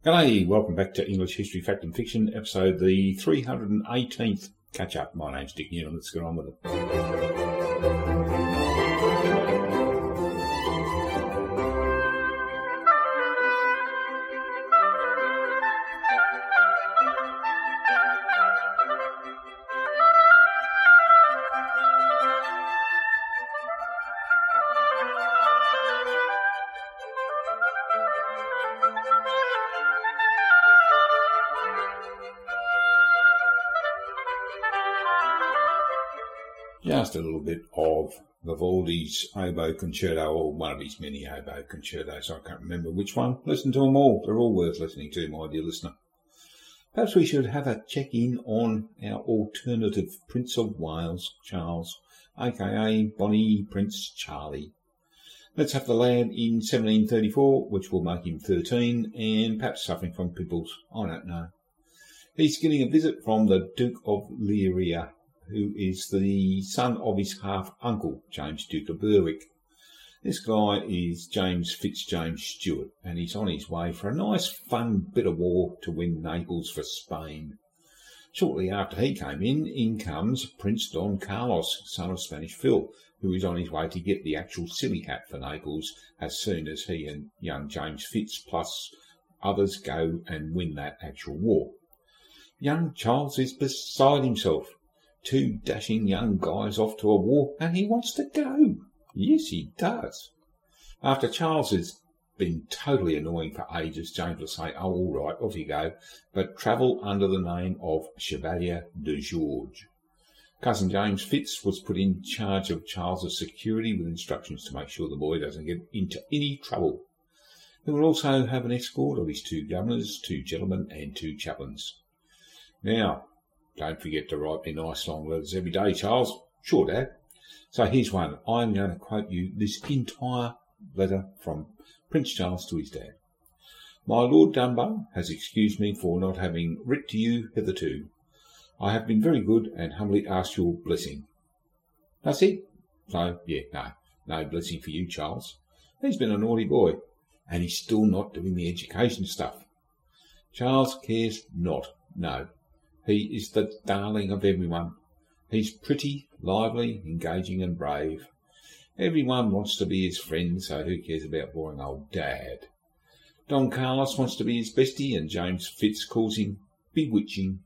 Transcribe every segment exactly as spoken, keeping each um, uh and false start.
G'day, welcome back to English History, Fact and Fiction, episode the three hundred eighteenth catch-up. My name's Dick Newton, let's get on with it. Just a little bit of Vivaldi's Oboe Concerto, or one of his many Oboe Concertos. I can't remember which one. Listen to them all. They're all worth listening to, my dear listener. Perhaps we should have a check-in on our alternative Prince of Wales, Charles, aka Bonnie Prince Charlie. Let's have the lad in seventeen thirty-four, which will make him thirteen, and perhaps suffering from pimples. I don't know. He's getting a visit from the Duke of Leiria, who is the son of his half-uncle, James Duke of Berwick. This guy is James Fitzjames Stewart, and he's on his way for a nice, fun bit of war to win Naples for Spain. Shortly after he came in, in comes Prince Don Carlos, son of Spanish Phil, who is on his way to get the actual silly hat for Naples as soon as he and young James Fitz plus others go and win that actual war. Young Charles is beside himself. Two dashing young guys off to a war, and he wants to go. Yes, he does. After Charles has been totally annoying for ages, James will say, oh, all right, off you go, but travel under the name of Chevalier de George. Cousin James Fitz was put in charge of Charles's security with instructions to make sure the boy doesn't get into any trouble. He will also have an escort of his two governors, two gentlemen, and two chaplains. Now, don't forget to write me nice long letters every day, Charles. Sure, Dad. So here's one. I'm going to quote you this entire letter from Prince Charles to his dad. My Lord Dunbar has excused me for not having writ to you hitherto. I have been very good and humbly ask your blessing. That's it? So, yeah, no, no blessing for you, Charles. He's been a naughty boy, and he's still not doing the education stuff. Charles cares not, no. He is the darling of everyone. He's pretty, lively, engaging and brave. Everyone wants to be his friend, so who cares about boring old Dad? Don Carlos wants to be his bestie, and James Fitz calls him bewitching.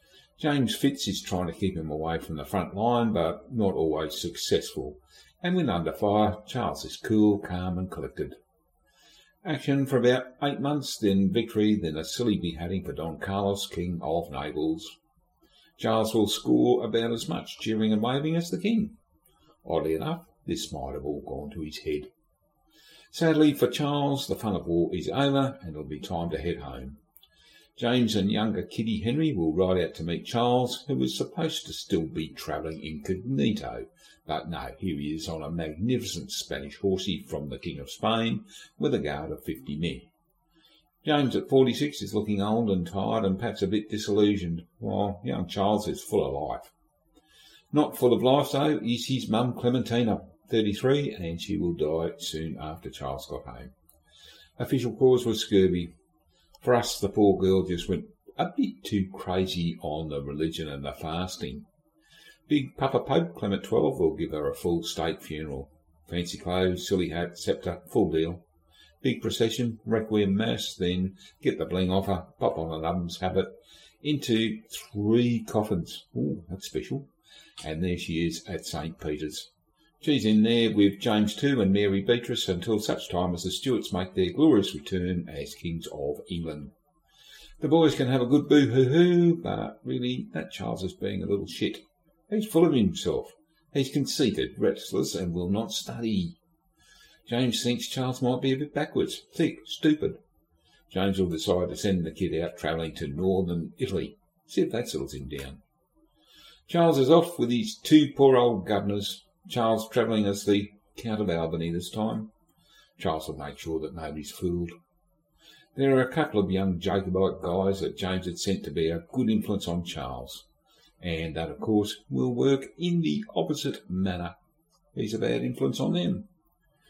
James Fitz is trying to keep him away from the front line, but not always successful. And when under fire, Charles is cool, calm and collected. Action for about eight months, then victory, then a silly beheading for Don Carlos, King of Naples. Charles will score about as much cheering and waving as the king. Oddly enough, this might have all gone to his head. Sadly for Charles, the fun of war is over, and it'll be time to head home. James and younger Kitty Henry will ride out to meet Charles, who was supposed to still be travelling incognito. But no, here he is on a magnificent Spanish horsey from the King of Spain, with a guard of fifty men. James at forty-six is looking old and tired and perhaps a bit disillusioned, while young Charles is full of life. Not full of life, though, is his mum Clementina, thirty-three, and she will die soon after Charles got home. Official cause was scurvy. For us, the poor girl just went a bit too crazy on the religion and the fasting. Big Papa Pope Clement the twelfth will give her a full state funeral. Fancy clothes, silly hat, sceptre, full deal. Big procession, requiem mass, then get the bling off her, pop on a nubbins habit, into three coffins. Ooh, that's special. And there she is at Saint Peter's. She's in there with James the second and Mary Beatrice until such time as the Stuarts make their glorious return as Kings of England. The boys can have a good boo-hoo-hoo, but really, that Charles is being a little shit. He's full of himself. He's conceited, restless, and will not study. James thinks Charles might be a bit backwards, thick, stupid. James will decide to send the kid out travelling to northern Italy. See if that settles him down. Charles is off with his two poor old governors. Charles travelling as the Count of Albany this time. Charles will make sure that nobody's fooled. There are a couple of young Jacobite guys that James had sent to be a good influence on Charles. And that, of course, will work in the opposite manner. He's a bad influence on them.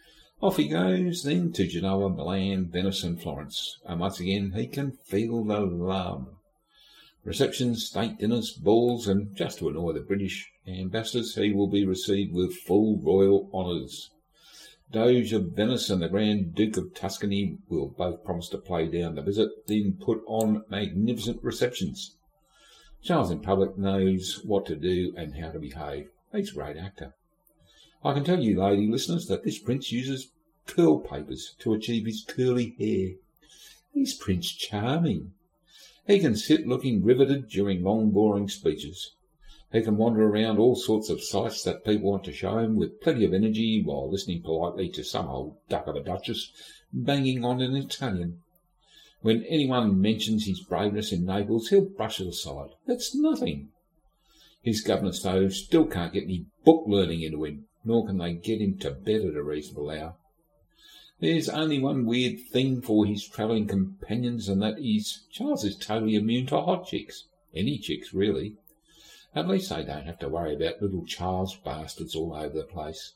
Off he goes then to Genoa, Milan, Venice and Florence, and once again he can feel the love. Receptions, state dinners, balls, and just to annoy the British ambassadors, he will be received with full royal honours. Doge of Venice and the Grand Duke of Tuscany will both promise to play down the visit, then put on magnificent receptions. Charles in public knows what to do and how to behave. He's a great actor. I can tell you, lady listeners, that this prince uses curl papers to achieve his curly hair. He's Prince Charming. He can sit looking riveted during long, boring speeches. He can wander around all sorts of sights that people want to show him with plenty of energy while listening politely to some old duck of a duchess banging on in Italian. When anyone mentions his braveness in Naples, he'll brush it aside. It's nothing. His governess, though, still can't get any book learning into him, nor can they get him to bed at a reasonable hour. There's only one weird thing for his travelling companions, and that is Charles is totally immune to hot chicks. Any chicks, really. At least they don't have to worry about little Charles bastards all over the place.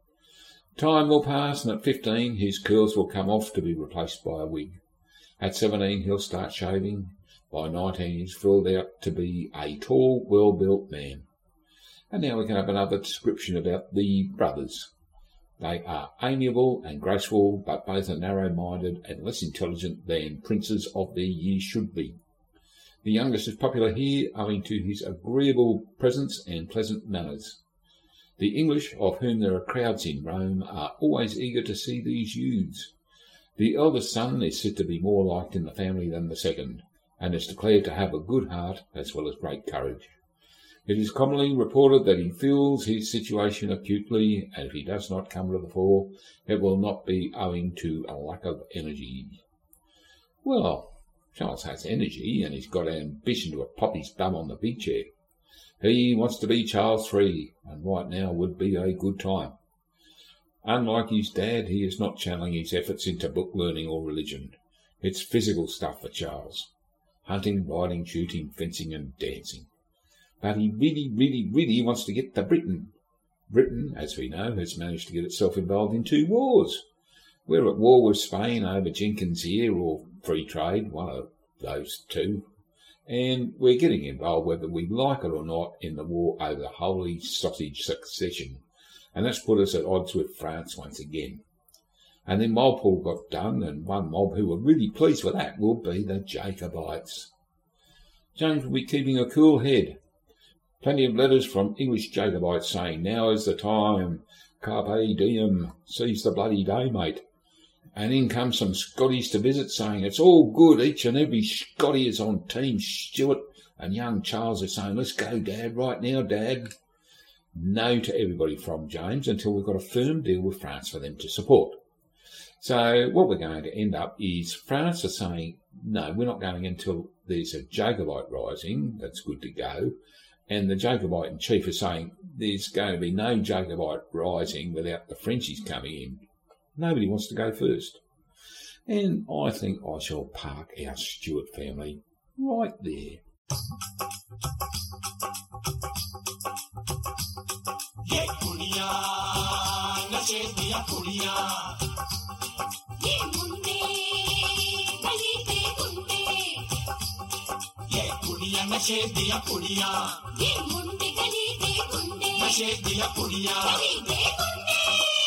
Time will pass, and at fifteen his curls will come off to be replaced by a wig. At seventeen he'll start shaving. By nineteen he's filled out to be a tall, well-built man. And now we can have another description about the brothers. They are amiable and graceful, but both are narrow-minded and less intelligent than princes of their years should be. The youngest is popular here owing to his agreeable presence and pleasant manners. The English, of whom there are crowds in Rome, are always eager to see these youths. The eldest son is said to be more liked in the family than the second, and is declared to have a good heart as well as great courage. It is commonly reported that he feels his situation acutely, and if he does not come to the fore, it will not be owing to a lack of energy. Well, Charles has energy, and he's got ambition to pop his bum on the big chair. He wants to be Charles the Third, and right now would be a good time. Unlike his dad, he is not channeling his efforts into book learning or religion. It's physical stuff for Charles. Hunting, riding, shooting, fencing and dancing. But he really, really, really wants to get to Britain. Britain, as we know, has managed to get itself involved in two wars. We're at war with Spain over Jenkins' Ear or free trade, one of those two. And we're getting involved, whether we like it or not, in the war over the Holy Sausage Succession. And that's put us at odds with France once again. And then Walpole got done, and one mob who were really pleased with that will be the Jacobites. James will be keeping a cool head. Plenty of letters from English Jacobites saying, now is the time, carpe diem, seize the bloody day, mate. And in come some Scotties to visit, saying, it's all good, each and every Scottie is on Team Stuart, and young Charles is saying, let's go, Dad, right now, Dad. No to everybody from James until we've got a firm deal with France for them to support. So what we're going to end up is France are saying, no, we're not going until there's a Jacobite rising, that's good to go. And the Jacobite in chief is saying there's going to be no Jacobite rising without the Frenchies coming in. Nobody wants to go first. And I think I shall park our Stuart family right there. नशे दिया पुड़िया ये मुंडे गली दे गुंडे नशे दिया पुड़िया गली दे गुंडे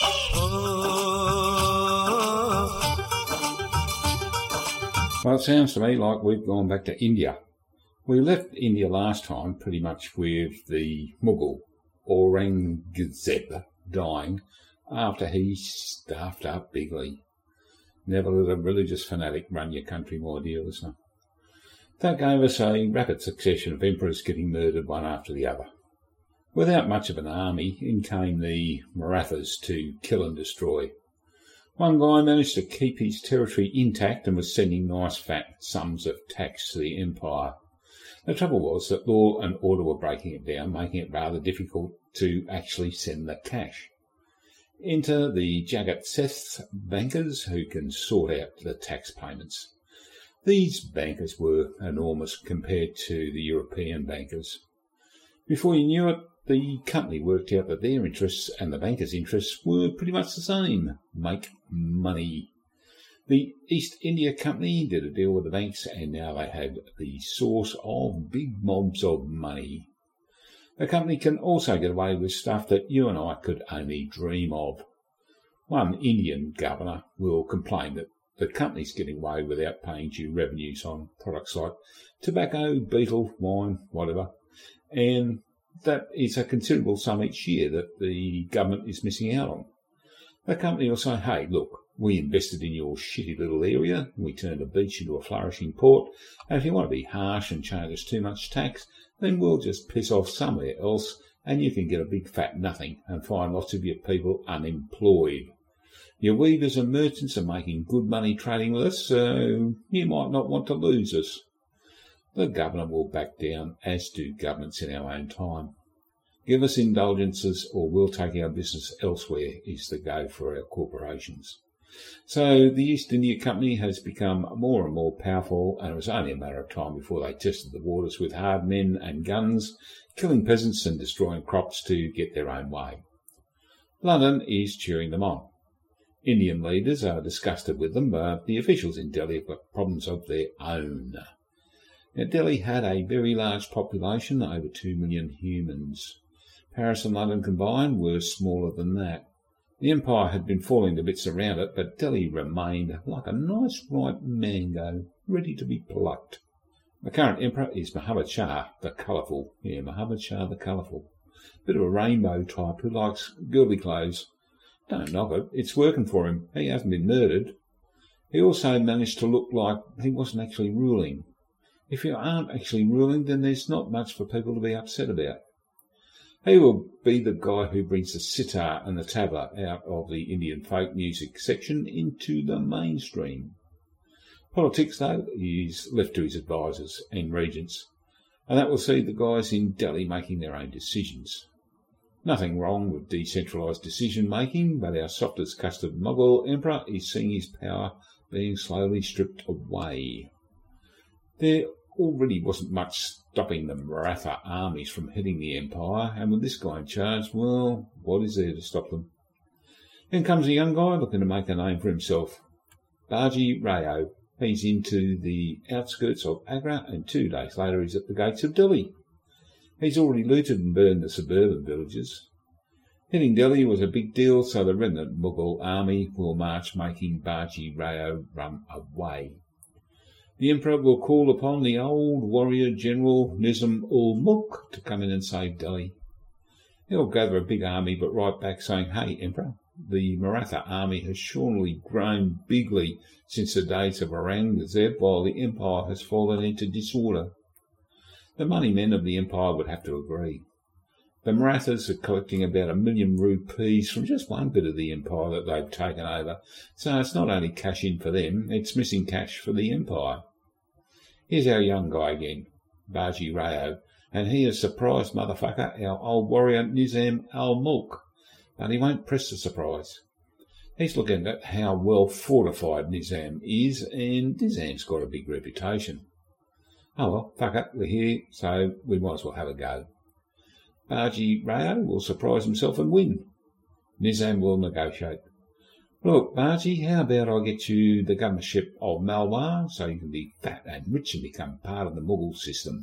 Well, it sounds to me like we've gone back to India. We left India last time pretty much with the Mughal Aurangzeb dying after he stuffed up bigly. Never let a religious fanatic run your country, my dear listener. That gave us a rapid succession of emperors getting murdered one after the other. Without much of an army, in came the Marathas to kill and destroy. One guy managed to keep his territory intact and was sending nice fat sums of tax to the empire. The trouble was that law and order were breaking it down, making it rather difficult to actually send the cash. Enter the Jagat Seth bankers who can sort out the tax payments. These bankers were enormous compared to the European bankers. Before you knew it, the company worked out that their interests and the bankers' interests were pretty much the same. Make money. The East India Company did a deal with the banks, and now they have the source of big mobs of money. The company can also get away with stuff that you and I could only dream of. One Indian governor will complain that the company's getting away without paying due revenues on products like tobacco, betel, wine, whatever, and that is a considerable sum each year that the government is missing out on. The company will say, hey, look, we invested in your shitty little area, we turned a beach into a flourishing port, and if you want to be harsh and charge us too much tax, then we'll just piss off somewhere else and you can get a big fat nothing and find lots of your people unemployed. Your weavers and merchants are making good money trading with us, so you might not want to lose us. The governor will back down, as do governments in our own time. Give us indulgences or we'll take our business elsewhere is the go for our corporations. So the East India Company has become more and more powerful, and it was only a matter of time before they tested the waters with hard men and guns, killing peasants and destroying crops to get their own way. London is cheering them on. Indian leaders are disgusted with them, but the officials in Delhi have got problems of their own. Now, Delhi had a very large population, over two million humans. Paris and London combined were smaller than that. The empire had been falling to bits around it, but Delhi remained like a nice ripe mango, ready to be plucked. The current emperor is Muhammad Shah the Colourful. Yeah, Muhammad Shah the Colourful. Bit of a rainbow type who likes girly clothes. Don't knock it, it's working for him. He hasn't been murdered. He also managed to look like he wasn't actually ruling. If you aren't actually ruling, then there's not much for people to be upset about. He will be the guy who brings the sitar and the tabla out of the Indian folk music section into the mainstream. Politics, though, is left to his advisers and regents, and that will see the guys in Delhi making their own decisions. Nothing wrong with decentralised decision-making, but our soft-as-custard Mughal emperor is seeing his power being slowly stripped away. There already wasn't much stopping the Maratha armies from hitting the empire, and with this guy in charge, well, what is there to stop them? Then comes a young guy looking to make a name for himself. Baji Rao. He's into the outskirts of Agra, and two days later he's at the gates of Delhi. He's already looted and burned the suburban villages. Hitting Delhi was a big deal, so the remnant Mughal army will march, making Baji Rao run away. The emperor will call upon the old warrior general Nizam-ul-Mulk to come in and save Delhi. He'll gather a big army, but write back saying, hey, emperor, the Maratha army has surely grown bigly since the days of Aurangzeb, while the empire has fallen into disorder. The money men of the empire would have to agree. The Marathas are collecting about a million rupees from just one bit of the empire that they've taken over, so it's not only cash in for them, it's missing cash for the empire. Here's our young guy again, Baji Rao, and he has surprised motherfucker, our old warrior Nizam-ul-Mulk, but he won't press the surprise. He's looking at how well fortified Nizam is, and Nizam's got a big reputation. Oh well, fuck it, we're here, so we might as well have a go. Baji Rao will surprise himself and win. Nizam will negotiate. Look, Baji, how about I get you the governorship of Malwa so you can be fat and rich and become part of the Mughal system?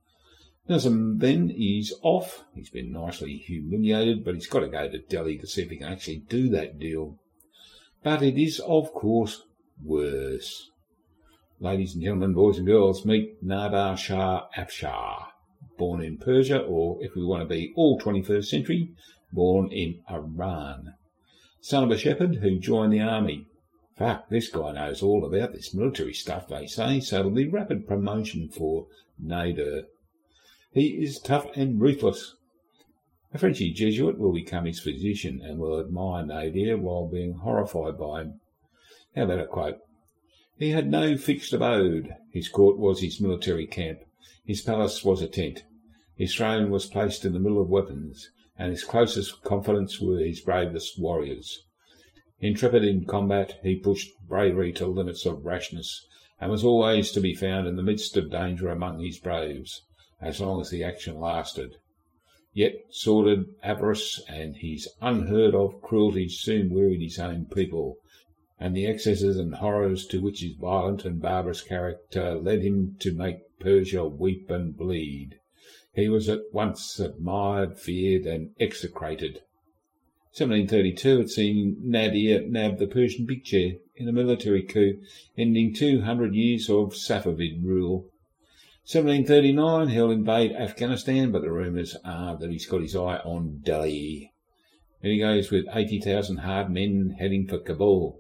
Nizam then is off. He's been nicely humiliated, but he's got to go to Delhi to see if he can actually do that deal. But it is, of course, worse. Ladies and gentlemen, boys and girls, meet Nader Shah Afshar, born in Persia, or if we want to be all twenty-first century, born in Iran. Son of a shepherd who joined the army. Fuck, this guy knows all about this military stuff, they say, so it'll be rapid promotion for Nader. He is tough and ruthless. A Frenchy Jesuit will become his physician and will admire Nader while being horrified by him. How about a quote? He had no fixed abode. His court was his military camp. His palace was a tent. His throne was placed in the middle of weapons, and his closest confidants were his bravest warriors. Intrepid in combat, he pushed bravery to limits of rashness, and was always to be found in the midst of danger among his braves, as long as the action lasted. Yet sordid avarice and his unheard-of cruelty soon wearied his own people, and the excesses and horrors to which his violent and barbarous character led him to make Persia weep and bleed. He was at once admired, feared, and execrated. seventeen thirty-two had seen Nadir nab the Persian big chair in a military coup, ending two hundred years of Safavid rule. seventeen thirty-nine, he'll invade Afghanistan, but the rumours are that he's got his eye on Delhi. And he goes with eighty thousand hard men heading for Kabul.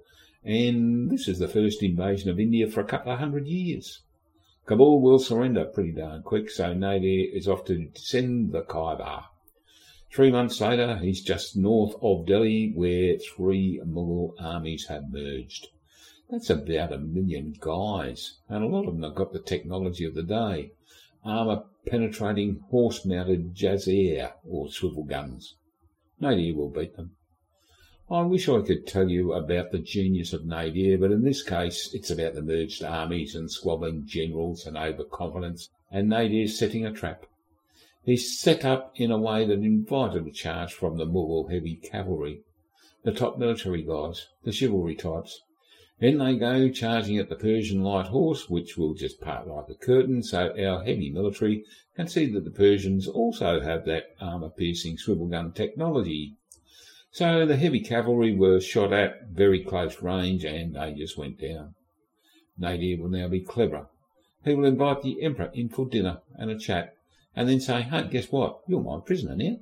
And this is the first invasion of India for a couple of hundred years. Kabul will surrender pretty darn quick, so Nadir is off to descend the Khyber. Three months later, he's just north of Delhi, where three Mughal armies have merged. That's about a million guys, and a lot of them have got the technology of the day. Armour-penetrating, horse-mounted Jazeera, or swivel guns. Nadir will beat them. I wish I could tell you about the genius of Nadir, but in this case it's about the merged armies and squabbling generals and overconfidence, and Nadir's setting a trap. He's set up in a way that invited a charge from the Mughal heavy cavalry, the top military guys, the chivalry types. Then they go charging at the Persian light horse, which will just part like a curtain, so our heavy military can see that the Persians also have that armour-piercing swivel gun technology. So the heavy cavalry were shot at very close range, and they just went down. Nadir will now be cleverer. He will invite the Emperor in for dinner and a chat, and then say, hey, guess what? You're my prisoner now.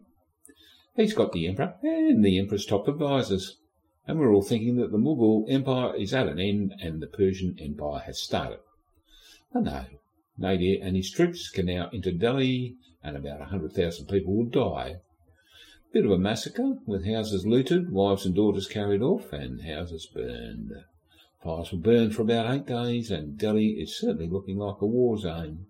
He's got the Emperor and the Emperor's top advisors, and we're all thinking that the Mughal Empire is at an end and the Persian Empire has started. But no, Nadir and his troops can now enter Delhi, and about a hundred thousand people will die. Bit of a massacre, with houses looted, wives and daughters carried off, and houses burned. Fires were burned for about eight days, and Delhi is certainly looking like a war zone.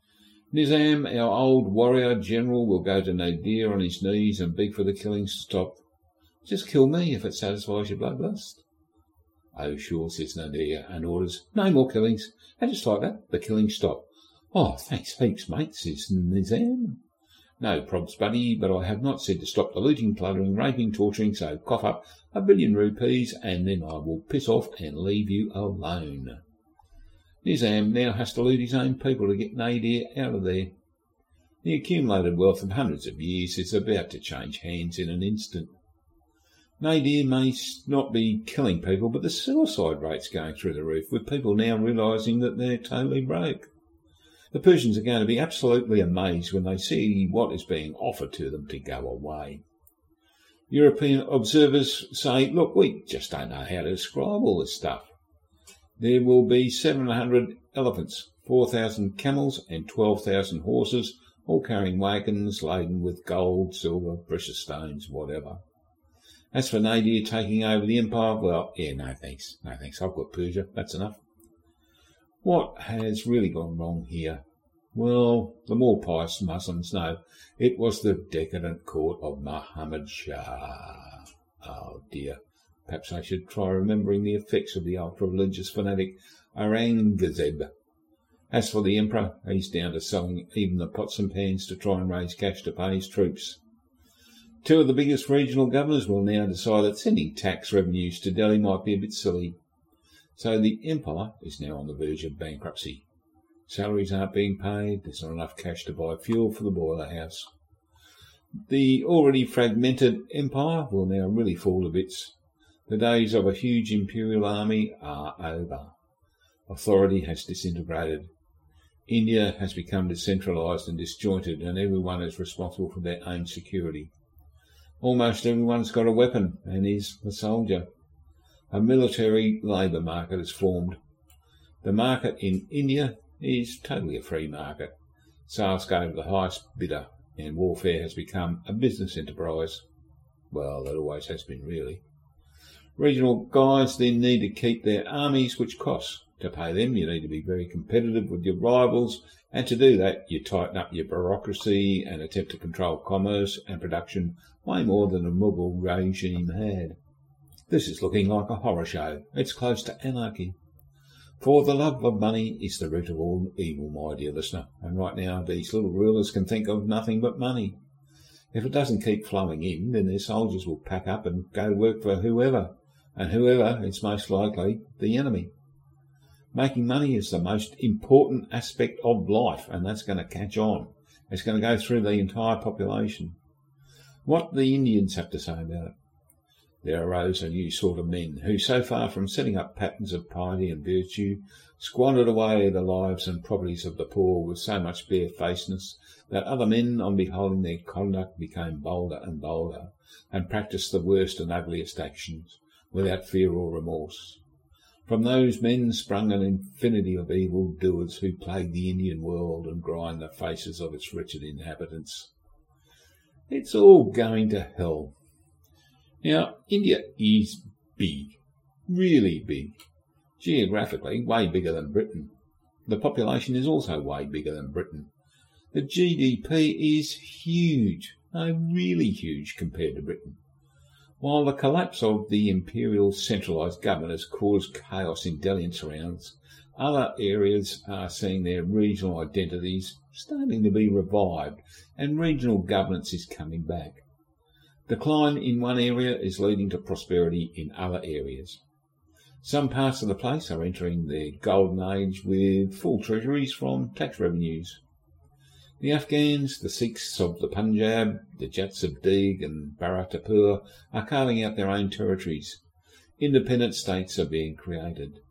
Nizam, our old warrior general, will go to Nadir on his knees and beg for the killings to stop. Just kill me if it satisfies your bloodlust. Oh, sure, says Nadir, and orders, no more killings. And just like that, the killings stop. Oh, thanks heaps, mate, says Nizam. No probs, buddy, but I have not said to stop the looting, plundering, raping, torturing, so cough up a billion rupees, and then I will piss off and leave you alone. Nizam now has to loot his own people to get Nadir out of there. The accumulated wealth of hundreds of years is about to change hands in an instant. Nadir may not be killing people, but the suicide rate's going through the roof, with people now realising that they're totally broke. The Persians are going to be absolutely amazed when they see what is being offered to them to go away. European observers say, look, we just don't know how to describe all this stuff. There will be seven hundred elephants, four thousand camels and twelve thousand horses, all carrying wagons laden with gold, silver, precious stones, whatever. As for Nadir taking over the empire, well, yeah, no thanks, no thanks, I've got Persia, that's enough. What has really gone wrong here? Well, the more pious Muslims know, it was the decadent court of Muhammad Shah. Oh dear, perhaps I should try remembering the effects of the ultra-religious fanatic Aurangzeb. As for the emperor, he's down to selling even the pots and pans to try and raise cash to pay his troops. Two of the biggest regional governors will now decide that sending tax revenues to Delhi might be a bit silly. So the empire is now on the verge of bankruptcy. Salaries aren't being paid, there's not enough cash to buy fuel for the boiler house. The already fragmented empire will now really fall to bits. The days of a huge imperial army are over. Authority has disintegrated. India has become decentralised and disjointed, and everyone is responsible for their own security. Almost everyone's got a weapon and is a soldier. A military labour market is formed. The market in India is totally a free market. Sales go to the highest bidder, and warfare has become a business enterprise. Well, it always has been, really. Regional guys then need to keep their armies, which costs. To pay them, you need to be very competitive with your rivals, and to do that, you tighten up your bureaucracy and attempt to control commerce and production way more than the Mughal regime had. This is looking like a horror show. It's close to anarchy. For the love of money is the root of all evil, my dear listener, and right now these little rulers can think of nothing but money. If it doesn't keep flowing in, then their soldiers will pack up and go work for whoever, and whoever is most likely the enemy. Making money is the most important aspect of life, and that's going to catch on. It's going to go through the entire population. What the Indians have to say about it? There arose a new sort of men who, so far from setting up patterns of piety and virtue, squandered away the lives and properties of the poor with so much barefacedness that other men, on beholding their conduct, became bolder and bolder, and practised the worst and ugliest actions, without fear or remorse. From those men sprung an infinity of evil doers who plague the Indian world and grind the faces of its wretched inhabitants. It's all going to hell. Now, India is big, really big. Geographically, way bigger than Britain. The population is also way bigger than Britain. The G D P is huge, no, really huge compared to Britain. While the collapse of the imperial centralised government has caused chaos in Delhi and surrounds, other areas are seeing their regional identities starting to be revived, and regional governance is coming back. Decline in one area is leading to prosperity in other areas. Some parts of the place are entering their golden age with full treasuries from tax revenues. The Afghans, the Sikhs of the Punjab, the Jats of Deeg and Bharatapur are carving out their own territories. Independent states are being created.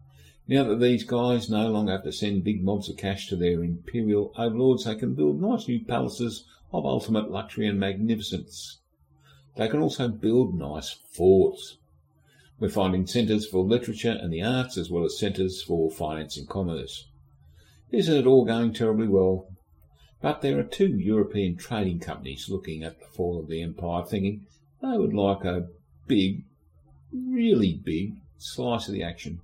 Now that these guys no longer have to send big mobs of cash to their imperial overlords, they can build nice new palaces of ultimate luxury and magnificence. They can also build nice forts. We're finding centres for literature and the arts, as well as centres for finance and commerce. Isn't it all going terribly well? But there are two European trading companies looking at the fall of the empire, thinking they would like a big, really big, slice of the action.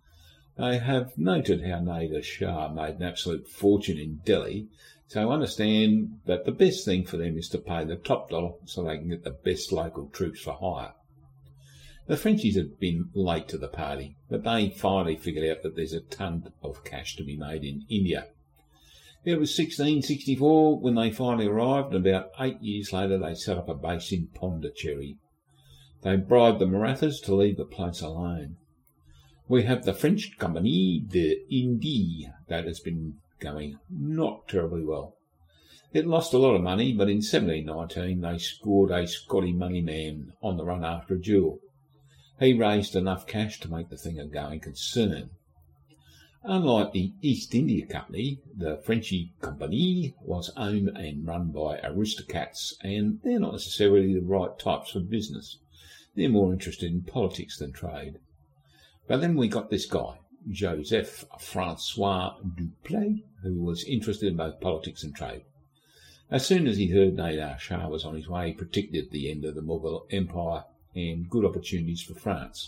They have noted how Nader Shah made an absolute fortune in Delhi, so understand that the best thing for them is to pay the top dollar so they can get the best local troops for hire. The Frenchies have been late to the party, but they finally figured out that there's a ton of cash to be made in India. It was sixteen sixty-four when they finally arrived, and about eight years later they set up a base in Pondicherry. They bribed the Marathas to leave the place alone. We have the French company, the Indie, that has been going not terribly well. It lost a lot of money, but in seventeen nineteen they scored a Scotty money man on the run after a duel. He raised enough cash to make the thing a going concern. Unlike the East India Company, the Frenchy Company was owned and run by aristocrats, and they're not necessarily the right types for business. They're more interested in politics than trade. But then we got this guy, Joseph Francois Dupleix, who was interested in both politics and trade. As soon as he heard Nader Shah was on his way, he predicted the end of the Mughal Empire and good opportunities for France.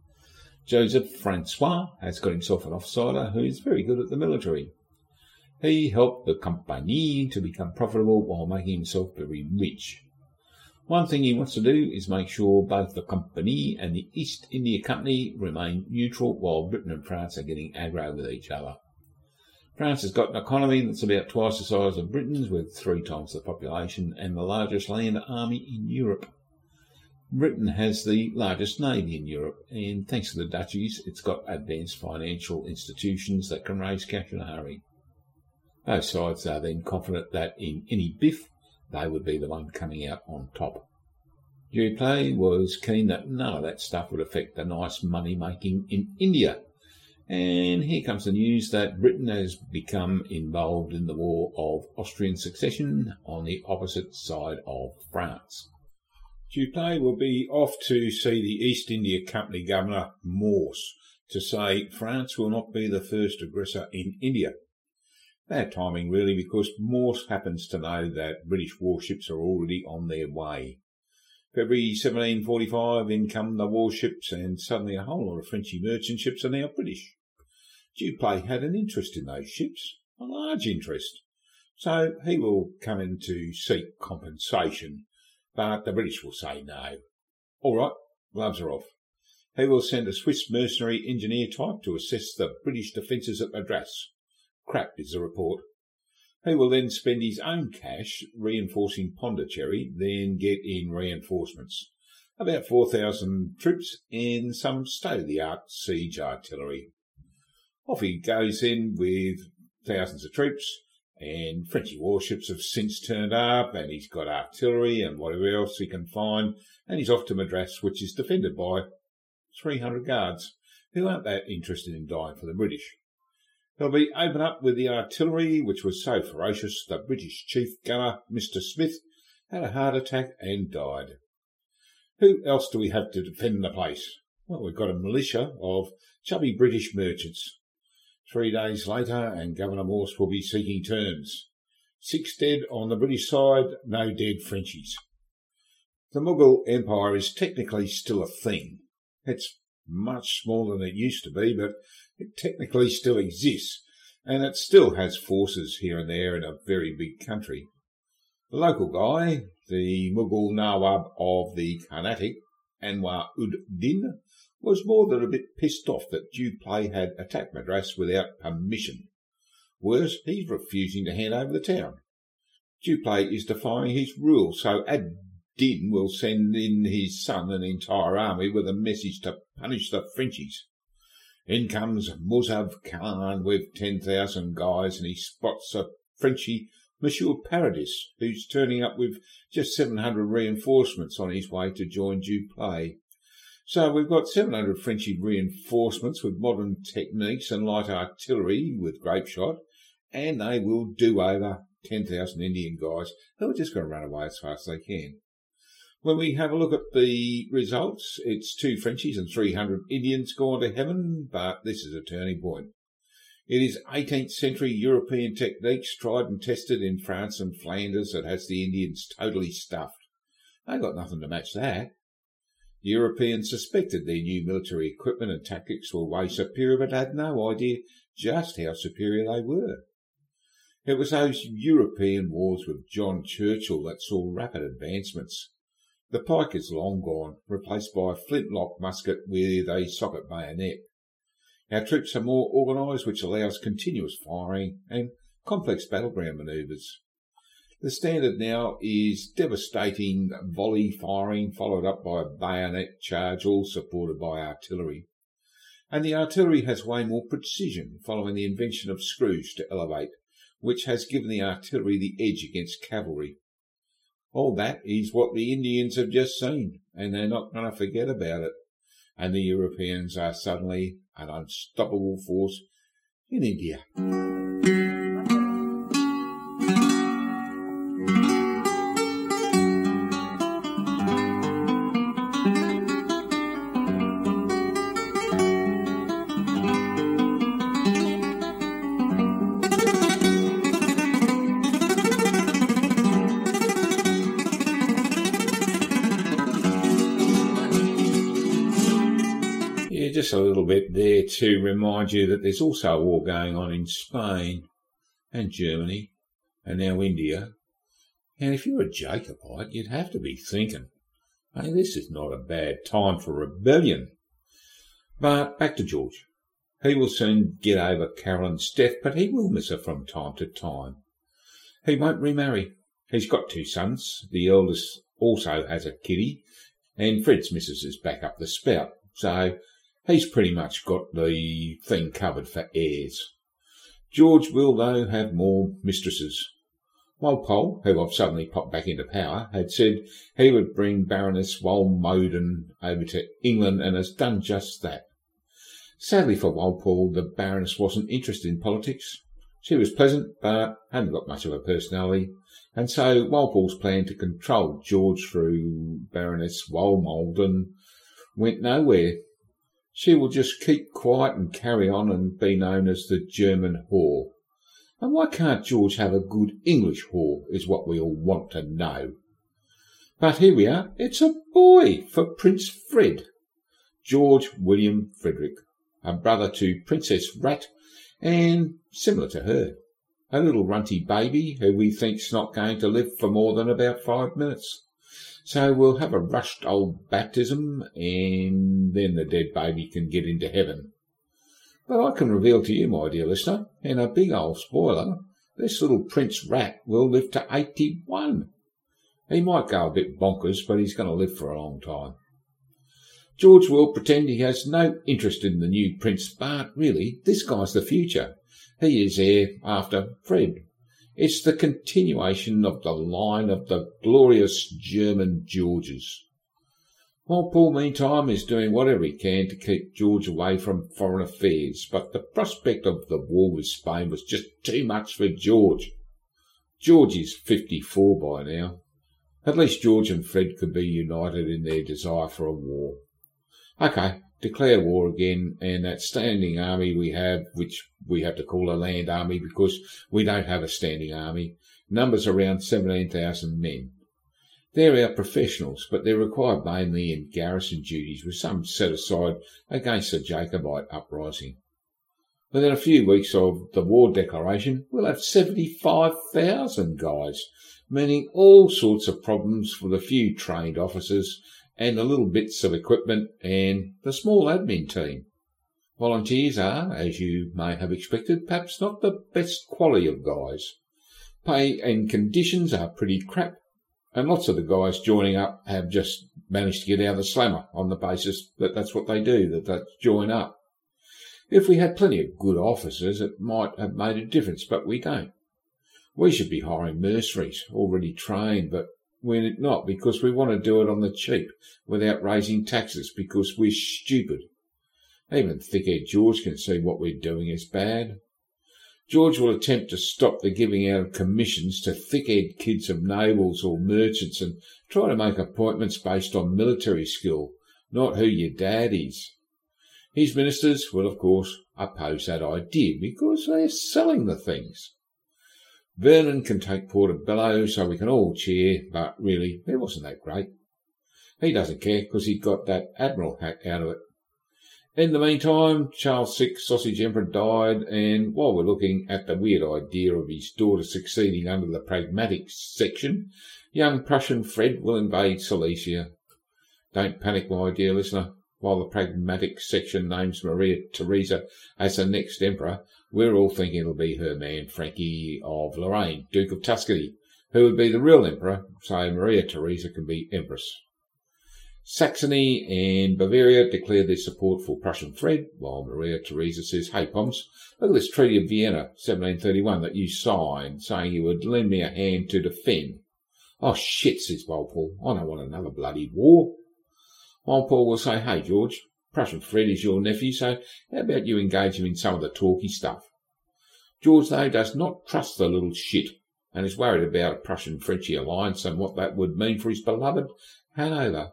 Joseph Francois has got himself an offsider who is very good at the military. He helped the compagnie to become profitable while making himself very rich. One thing he wants to do is make sure both the compagnie and the East India Company remain neutral while Britain and France are getting aggro with each other. France has got an economy that's about twice the size of Britain's, with three times the population and the largest land army in Europe. Britain has the largest navy in Europe, and thanks to the duchies, it's got advanced financial institutions that can raise cash in a hurry. Both sides are then confident that in any biff, they would be the one coming out on top. Dupleix was keen that none of that stuff would affect the nice money-making in India. And here comes the news that Britain has become involved in the War of Austrian Succession on the opposite side of France. Dupleix will be off to see the East India Company Governor Morse to say France will not be the first aggressor in India. Bad timing really, because Morse happens to know that British warships are already on their way. February seventeen forty-five, in come the warships, and suddenly a whole lot of Frenchy merchant ships are now British. Dupleix had an interest in those ships, a large interest, so he will come in to seek compensation. But the British will say no. All right, gloves are off. He will send a Swiss mercenary engineer type to assess the British defences at Madras. Crap is the report. He will then spend his own cash reinforcing Pondicherry, then get in reinforcements. About four thousand troops and some state-of-the-art siege artillery. Off he goes in with thousands of troops, and Frenchy warships have since turned up, and he's got artillery and whatever else he can find, and he's off to Madras, which is defended by three hundred guards, who aren't that interested in dying for the British. He'll be open up with the artillery, which was so ferocious the British chief gunner, Mister Smith, had a heart attack and died. Who else do we have to defend the place? Well, we've got a militia of chubby British merchants. Three days later, and Governor Morse will be seeking terms. Six dead on the British side, no dead Frenchies. The Mughal Empire is technically still a thing. It's much smaller than it used to be, but it technically still exists, and it still has forces here and there in a very big country. The local guy, the Mughal Nawab of the Carnatic, Anwar ud Din, was more than a bit pissed off that Dupleix had attacked Madras without permission. Worse, he's refusing to hand over the town. Dupleix is defying his rule, so ad Din will send in his son and entire army with a message to punish the Frenchies. In comes Muzav Khan with ten thousand guys, and he spots a Frenchie, Monsieur Paradis, who's turning up with just seven hundred reinforcements on his way to join Dupleix. So we've got seven hundred Frenchy reinforcements with modern techniques and light artillery with grape shot, and they will do over ten thousand Indian guys who are just going to run away as fast as they can. When we have a look at the results, it's two Frenchies and three hundred Indians gone to heaven, but this is a turning point. It is eighteenth century European techniques tried and tested in France and Flanders that has the Indians totally stuffed. They've got nothing to match that. The Europeans suspected their new military equipment and tactics were way superior, but had no idea just how superior they were. It was those European wars with John Churchill that saw rapid advancements. The pike is long gone, replaced by a flintlock musket with a socket bayonet. Our troops are more organised, which allows continuous firing and complex battleground manoeuvres. The standard now is devastating volley firing, followed up by a bayonet charge, all supported by artillery. And the artillery has way more precision, following the invention of screws to elevate, which has given the artillery the edge against cavalry. All that is what the Indians have just seen, and they're not going to forget about it. And the Europeans are suddenly an unstoppable force in India. Just a little bit there to remind you that there's also a war going on in Spain and Germany and now India. And if you're a Jacobite, you'd have to be thinking, hey, this is not a bad time for rebellion. But back to George. He will soon get over Carolyn's death, but he will miss her from time to time. He won't remarry. He's got two sons. The eldest also has a kiddie, and Fred's missus is back up the spout. So he's pretty much got the thing covered for heirs. George will, though, have more mistresses. Walpole, who I've suddenly popped back into power, had said he would bring Baroness Walmoden over to England and has done just that. Sadly for Walpole, the Baroness wasn't interested in politics. She was pleasant, but hadn't got much of a personality, and so Walpole's plan to control George through Baroness Walmoden went nowhere. She will just keep quiet and carry on and be known as the German whore. And why can't George have a good English whore, is what we all want to know. But here we are. It's a boy for Prince Fred. George William Frederick, a brother to Princess Rat, and similar to her. A little runty baby who we think's not going to live for more than about five minutes. So we'll have a rushed old baptism, and then the dead baby can get into heaven. But I can reveal to you, my dear listener, in a big old spoiler, this little Prince Rat will live to eighty-one. He might go a bit bonkers, but he's going to live for a long time. George will pretend he has no interest in the new prince, but really, this guy's the future. He is heir after Fred. It's the continuation of the line of the glorious German Georges. Walpole, meantime, is doing whatever he can to keep George away from foreign affairs, but the prospect of the war with Spain was just too much for George. George is fifty-four by now. At least George and Fred could be united in their desire for a war. OK, declare war again, and that standing army we have, which we have to call a land army because we don't have a standing army, numbers around seventeen thousand men. They're our professionals, but they're required mainly in garrison duties, with some set aside against the Jacobite uprising. Within a few weeks of the war declaration, we'll have seventy-five thousand guys, meaning all sorts of problems for the few trained officers and the little bits of equipment and the small admin team. Volunteers are, as you may have expected, perhaps not the best quality of guys. Pay and conditions are pretty crap. And lots of the guys joining up have just managed to get out of the slammer on the basis that that's what they do, that they join up. If we had plenty of good officers, it might have made a difference, but we don't. We should be hiring mercenaries, already trained, but we're not because we want to do it on the cheap without raising taxes because we're stupid. Even thickhead George can see what we're doing is bad. George will attempt to stop the giving out of commissions to thick-head kids of nobles or merchants and try to make appointments based on military skill, not who your dad is. His ministers will, of course, oppose that idea because they're selling the things. Vernon can take Portobello so we can all cheer, but really, it wasn't that great. He doesn't care because he got that admiral hat out of it. In the meantime, Charles the Sixth, Sausage Emperor, died, and while we're looking at the weird idea of his daughter succeeding under the pragmatic section, young Prussian Fred will invade Silesia. Don't panic, my dear listener. While the pragmatic section names Maria Theresa as the next emperor, we're all thinking it'll be her man Frankie of Lorraine, Duke of Tuscany, who would be the real emperor, so Maria Theresa can be empress. Saxony and Bavaria declare their support for Prussian Fred, while Maria Theresa says, hey, Poms, look at this Treaty of Vienna, seventeen thirty-one, that you signed, saying you would lend me a hand to defend. Oh, shit, says Walpole, I don't want another bloody war. Walpole will say, hey, George, Prussian Fred is your nephew, so how about you engage him in some of the talky stuff? George, though, does not trust the little shit, and is worried about a Prussian-Frenchy alliance and what that would mean for his beloved Hanover.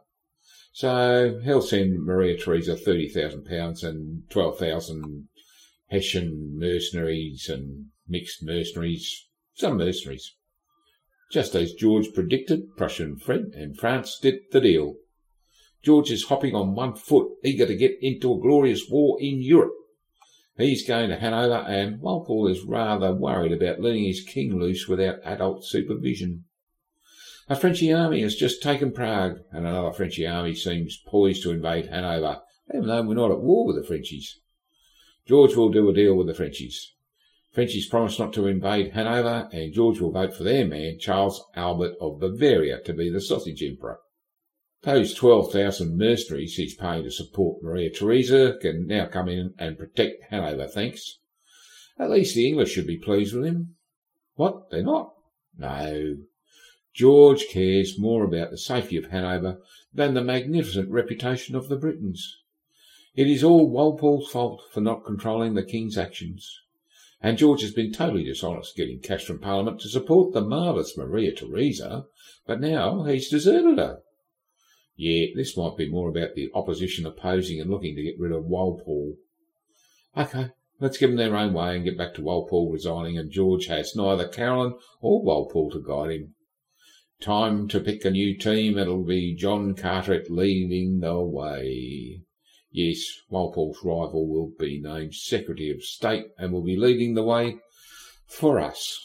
So he'll send Maria Theresa thirty thousand pounds and twelve thousand Hessian mercenaries and mixed mercenaries, some mercenaries. Just as George predicted, Prussian Fred and France did the deal. George is hopping on one foot, eager to get into a glorious war in Europe. He's going to Hanover, and Walpole is rather worried about letting his king loose without adult supervision. A Frenchy army has just taken Prague, and another Frenchy army seems poised to invade Hanover, even though we're not at war with the Frenchies. George will do a deal with the Frenchies. Frenchies promise not to invade Hanover, and George will vote for their man, Charles Albert of Bavaria, to be the sausage emperor. Those twelve thousand mercenaries he's paying to support Maria Theresa can now come in and protect Hanover, thanks. At least the English should be pleased with him. What, they're not? No. George cares more about the safety of Hanover than the magnificent reputation of the Britons. It is all Walpole's fault for not controlling the king's actions. And George has been totally dishonest getting cash from Parliament to support the marvellous Maria Theresa, but now he's deserted her. Yeah, this might be more about the opposition opposing and looking to get rid of Walpole. OK, let's give them their own way and get back to Walpole resigning, and George has neither Caroline or Walpole to guide him. Time to pick a new team. It'll be John Carteret leading the way. Yes, Walpole's rival will be named Secretary of State and will be leading the way for us.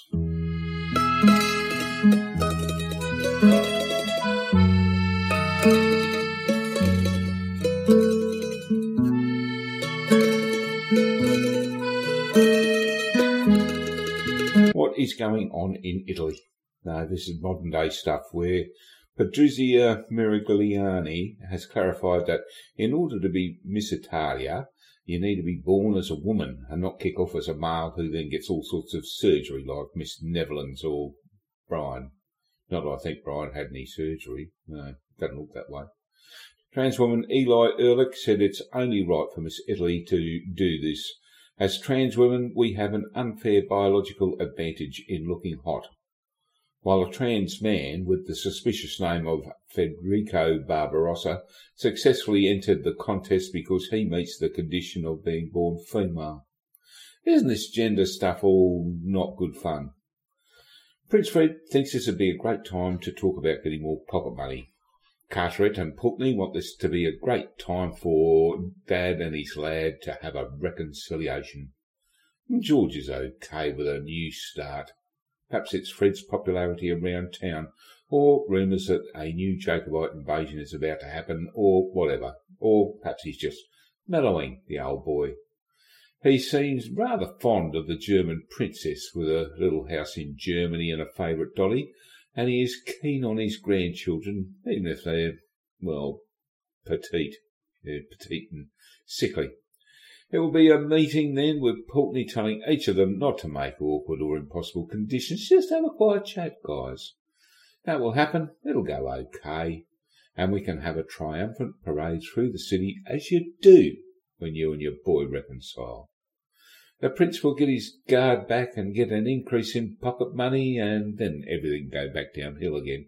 What is going on in Italy? No, this is modern day stuff where Patrizia Miragliani has clarified that in order to be Miss Italia, you need to be born as a woman and not kick off as a male who then gets all sorts of surgery like Miss Netherlands or Brian. Not that I think Brian had any surgery. No, doesn't look that way. Trans woman Eli Ehrlich said it's only right for Miss Italy to do this. As trans women, we have an unfair biological advantage in looking hot. While a trans man with the suspicious name of Federico Barbarossa successfully entered the contest because he meets the condition of being born female. Isn't this gender stuff all not good fun? Prince Fred thinks this would be a great time to talk about getting more pocket money. Carteret and Pulteney want this to be a great time for Dad and his lad to have a reconciliation. George is okay with a new start. Perhaps it's Fred's popularity around town, or rumours that a new Jacobite invasion is about to happen, or whatever. Or perhaps he's just mellowing the old boy. He seems rather fond of the German princess with a little house in Germany and a favourite dolly, and he is keen on his grandchildren, even if they're, well, petite. They're petite and sickly. It will be a meeting then with Pulteney telling each of them not to make awkward or impossible conditions, just have a quiet chat, guys. That will happen, it'll go okay, and we can have a triumphant parade through the city as you do when you and your boy reconcile. The prince will get his guard back and get an increase in pocket money, and then everything go back downhill again.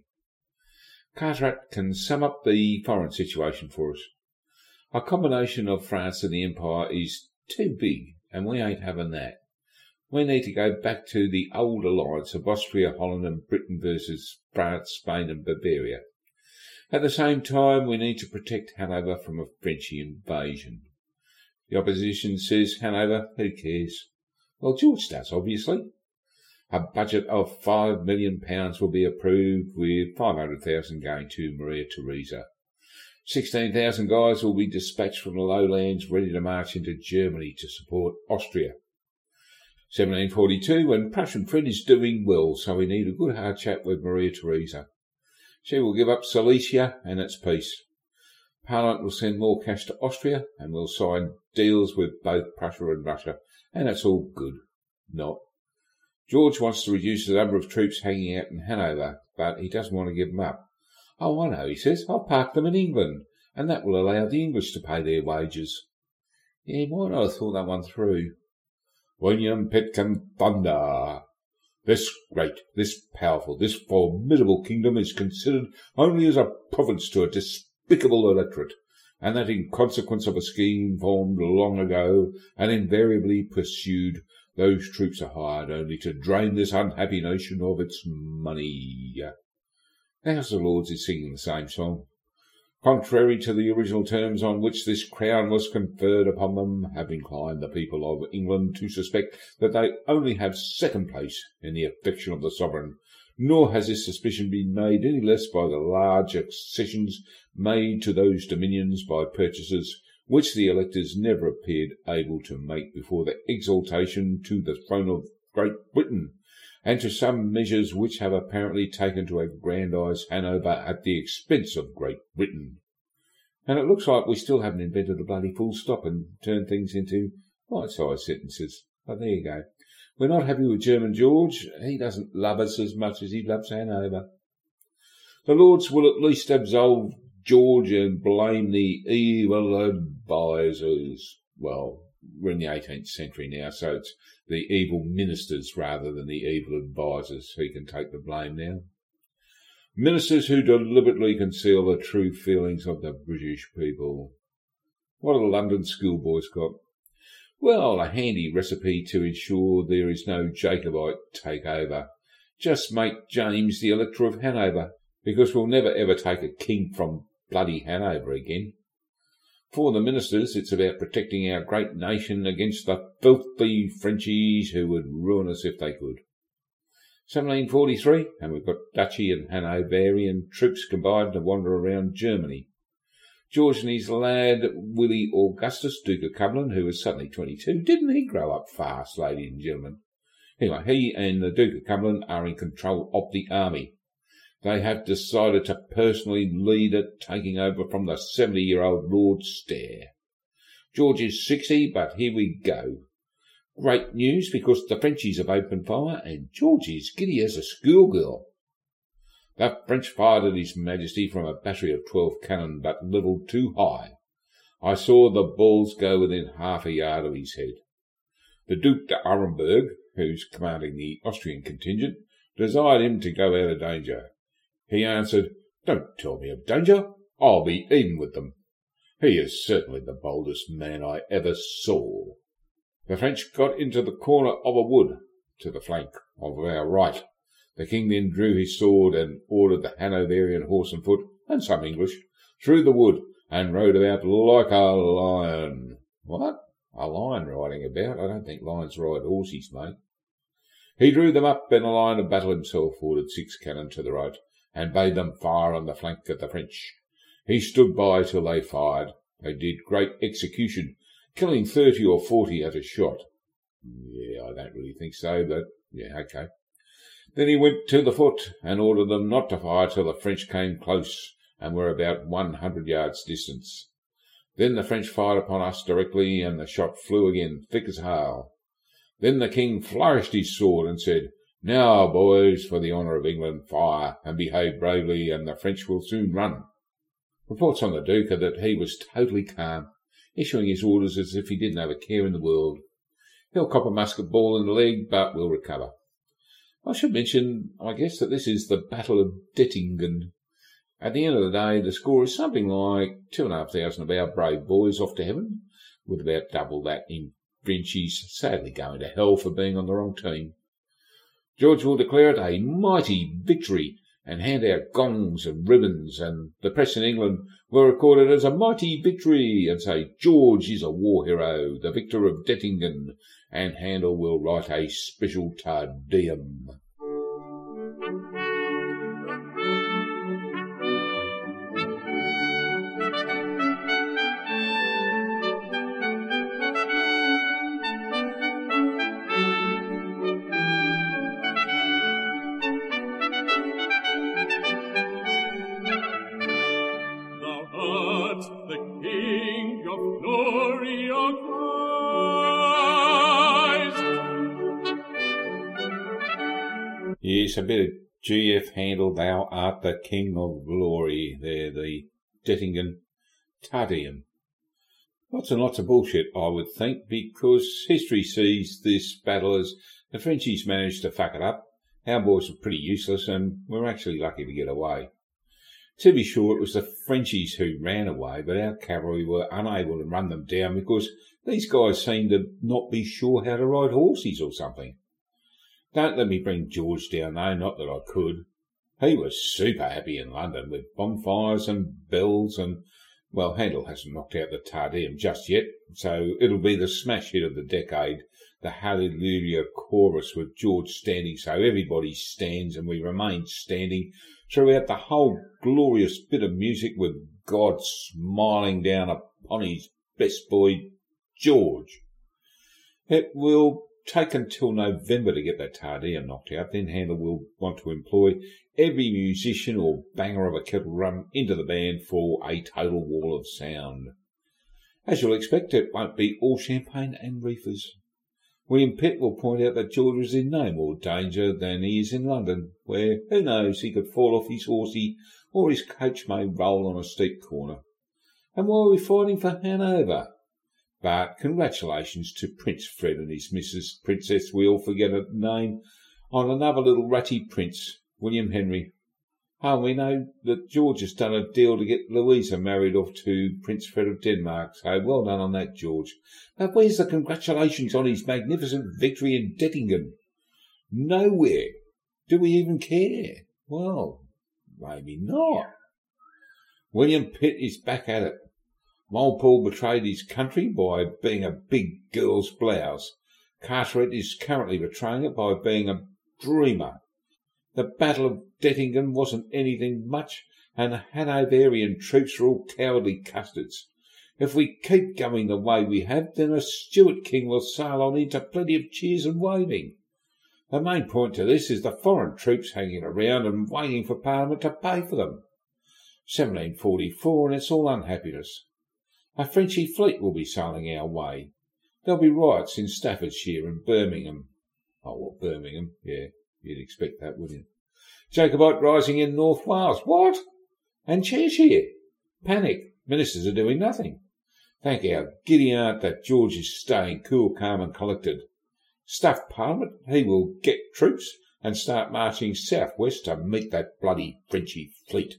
Carteret can sum up the foreign situation for us. A combination of France and the Empire is too big, and we ain't having that. We need to go back to the old alliance of Austria, Holland and Britain versus France, Spain and Bavaria. At the same time, we need to protect Hanover from a French invasion. The opposition says Hanover, who cares? Well, George does, obviously. A budget of five million pounds will be approved, with five hundred thousand going to Maria Theresa. Sixteen thousand guys will be dispatched from the lowlands ready to march into Germany to support Austria. seventeen forty-two, when Prussian Fred is doing well, so we need a good hard chat with Maria Theresa. She will give up Silesia and its peace. Parliament will send more cash to Austria and will sign deals with both Prussia and Russia, and it's all good. Not. George wants to reduce the number of troops hanging out in Hanover, but he doesn't want to give them up. Oh, I know, he says, I'll park them in England, and that will allow the English to pay their wages. Yeah, why not have thought that one through? William Pitcairn Thunder. This great, this powerful, this formidable kingdom is considered only as a province to a despicable electorate, and that in consequence of a scheme formed long ago and invariably pursued, those troops are hired only to drain this unhappy nation of its money. The House of Lords is singing the same song. Contrary to the original terms on which this crown was conferred upon them, have inclined the people of England to suspect that they only have second place in the affection of the sovereign, nor has this suspicion been made any less by the large accessions made to those dominions by purchases which the electors never appeared able to make before the exaltation to the throne of Great Britain, and to some measures which have apparently taken to aggrandise Hanover at the expense of Great Britain. And it looks like we still haven't invented a bloody full stop and turned things into bite-sized sentences. But there you go. We're not happy with German George. He doesn't love us as much as he loves Hanover. The Lords will at least absolve George and blame the evil advisers. Well, we're in the eighteenth century now, so it's the evil ministers rather than the evil advisers who can take the blame now. Ministers who deliberately conceal the true feelings of the British people. What have the London schoolboys got? Well, a handy recipe to ensure there is no Jacobite takeover. Just make James the Elector of Hanover, because we'll never ever take a king from bloody Hanover again. For the ministers, it's about protecting our great nation against the filthy Frenchies who would ruin us if they could. seventeen forty-three, and we've got Duchy and Hanoverian troops combined to wander around Germany. George and his lad, Willie Augustus, Duke of Cumberland, who was suddenly twenty-two. Didn't he grow up fast, ladies and gentlemen? Anyway, he and the Duke of Cumberland are in control of the army. They have decided to personally lead it, taking over from the seventy-year-old Lord Stair. George is sixty, but here we go. Great news, because the Frenchies have opened fire, and George is giddy as a schoolgirl. The French fired at His Majesty from a battery of twelve cannon, but levelled too high. I saw the balls go within half a yard of his head. The Duke de Arenberg, who's commanding the Austrian contingent, desired him to go out of danger. He answered, "Don't tell me of danger. I'll be even with them." He is certainly the boldest man I ever saw. The French got into the corner of a wood, to the flank of our right. The king then drew his sword and ordered the Hanoverian horse and foot, and some English, through the wood, and rode about like a lion. What? A lion riding about? I don't think lions ride horses, mate. He drew them up in a line of battle himself, ordered six cannon to the right, and bade them fire on the flank of the French. He stood by till they fired. They did great execution, killing thirty or forty at a shot. Yeah, I don't really think so, but yeah, okay. Then he went to the foot and ordered them not to fire till the French came close and were about one hundred yards distance. Then the French fired upon us directly, and the shot flew again, thick as hail. Then the king flourished his sword and said, "Now, boys, for the honour of England, fire, and behave bravely, and the French will soon run." Reports on the Duke are that he was totally calm, issuing his orders as if he didn't have a care in the world. He'll cop a musket ball in the leg, but will recover. I should mention, I guess, that this is the Battle of Dettingen. At the end of the day, the score is something like two and a half thousand of our brave boys off to heaven, with about double that in Frenchies sadly going to hell for being on the wrong team. George will declare it a mighty victory, and hand out gongs and ribbons, and the press in England will record it as a mighty victory, and say George is a war hero, the victor of Dettingen, and Handel will write a special Te Deum. Yes, a bit of G F Handel, Thou Art the King of Glory, there, the Dettingen Te Deum. Lots and lots of bullshit, I would think, because history sees this battle as the Frenchies managed to fuck it up. Our boys were pretty useless, and we're actually lucky to get away. To be sure, it was the Frenchies who ran away, but our cavalry were unable to run them down because these guys seemed to not be sure how to ride horses or something. Don't let me bring George down, though, not that I could. He was super happy in London, with bonfires and bells and, well, Handel hasn't knocked out the Te Deum just yet, so it'll be the smash hit of the decade, the Hallelujah chorus with George standing so everybody stands and we remain standing throughout the whole glorious bit of music, with God smiling down upon his best boy, George. It will take until November to get that Te Deum knocked out. Then Handel will want to employ every musician or banger of a kettle drum into the band for a total wall of sound. As you'll expect, it won't be all champagne and reefers. William Pitt will point out that George was in no more danger than he is in London, where, who knows, he could fall off his horsey or his coach may roll on a steep corner. And why are we fighting for Hanover? But congratulations to Prince Fred and his missus, Princess, we all forget her name, on another little ratty prince, William Henry. Oh, we know that George has done a deal to get Louisa married off to Prince Fred of Denmark, so well done on that, George. But where's the congratulations on his magnificent victory in Dettingen? Nowhere. Do we even care? Well, maybe not. William Pitt is back at it. Walpole betrayed his country by being a big girl's blouse. Carteret is currently betraying it by being a dreamer. The Battle of Dettingen wasn't anything much, and the Hanoverian troops are all cowardly custards. If we keep going the way we have, then a Stuart king will sail on into plenty of cheers and waving. The main point to this is the foreign troops hanging around and waiting for Parliament to pay for them. seventeen forty-four, and it's all unhappiness. A Frenchy fleet will be sailing our way. There'll be riots in Staffordshire and Birmingham. Oh, well, Birmingham, yeah, you'd expect that, wouldn't you? Jacobite rising in North Wales. What? And Cheshire. Panic. Ministers are doing nothing. Thank our giddy aunt that George is staying cool, calm and collected. Stuff Parliament, he will get troops and start marching south-west to meet that bloody Frenchy fleet.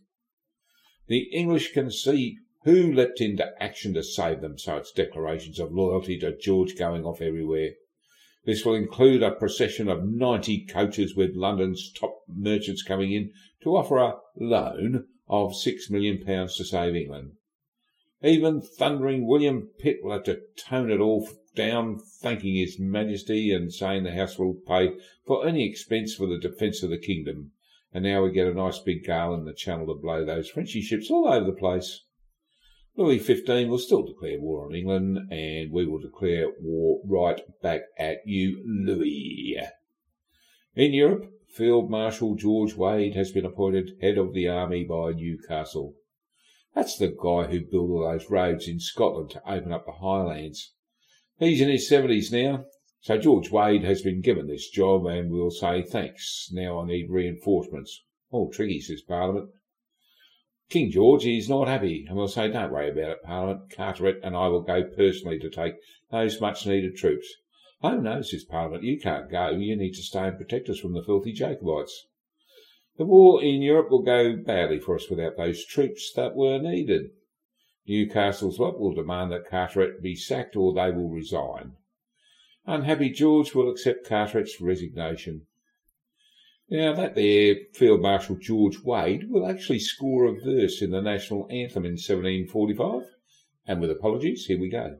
The English can see who leapt into action to save them, so it's declarations of loyalty to George going off everywhere. This will include a procession of ninety coaches with London's top merchants coming in to offer a loan of six million pounds to save England. Even thundering William Pitt will have to tone it all down, thanking His Majesty and saying the House will pay for any expense for the defence of the kingdom. And now we get a nice big gale in the Channel to blow those Frenchy ships all over the place. Louis the fifteenth will still declare war on England, and we will declare war right back at you, Louis. In Europe, Field Marshal George Wade has been appointed head of the army by Newcastle. That's the guy who built all those roads in Scotland to open up the Highlands. He's in his seventies now, so George Wade has been given this job and will say thanks. Now I need reinforcements. All tricky, says Parliament. King George is not happy and will say, don't worry about it, Parliament. Carteret and I will go personally to take those much-needed troops. Oh no, says Parliament, you can't go. You need to stay and protect us from the filthy Jacobites. The war in Europe will go badly for us without those troops that were needed. Newcastle's lot will demand that Carteret be sacked or they will resign. Unhappy George will accept Carteret's resignation. Now, that there Field Marshal George Wade will actually score a verse in the national anthem in seventeen forty-five. And with apologies, here we go.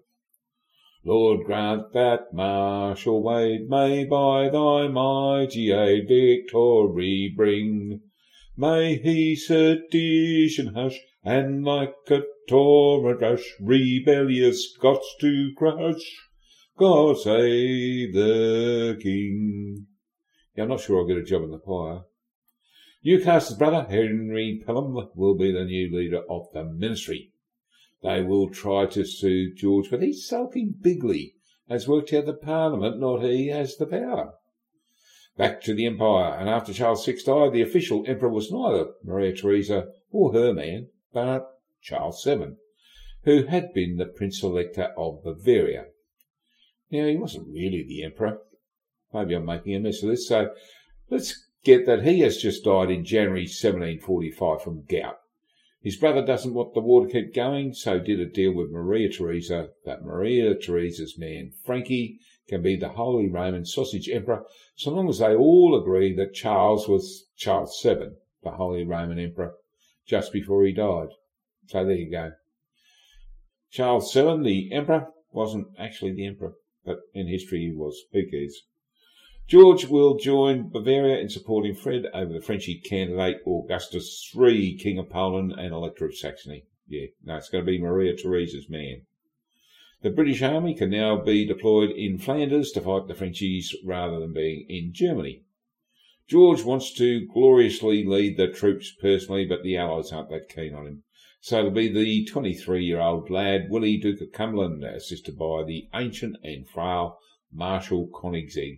Lord, grant that Marshal Wade may by thy mighty aid victory bring. May he sedition hush, and like a torrent rush rebellious Scots to crush. God save the King. Yeah, I'm not sure I'll get a job in the choir. Newcastle's brother, Henry Pelham, will be the new leader of the ministry. They will try to sue George, but he's sulking bigly, has worked out that Parliament, not he, has the power. Back to the Empire, and after Charles the Sixth died, the official emperor was neither Maria Theresa or her man, but Charles the Seventh, who had been the Prince Elector of Bavaria. Now, he wasn't really the emperor. Maybe I'm making a mess of this, so let's get that he has just died in January seventeen forty-five from gout. His brother doesn't want the war to keep going, so did a deal with Maria Theresa that Maria Theresa's man, Frankie, can be the Holy Roman Sausage Emperor, so long as they all agree that Charles was Charles the Seventh, the Holy Roman Emperor, just before he died. So there you go. Charles the Seventh, the Emperor, wasn't actually the Emperor, but in history he was. Who cares? George will join Bavaria in supporting Fred over the Frenchy candidate Augustus the Third, King of Poland and Elector of Saxony. Yeah, no, it's going to be Maria Theresa's man. The British Army can now be deployed in Flanders to fight the Frenchies rather than being in Germany. George wants to gloriously lead the troops personally, but the Allies aren't that keen on him. So it'll be the twenty-three-year-old lad, Willie, Duke of Cumberland, assisted by the ancient and frail Marshal Koenigsegg.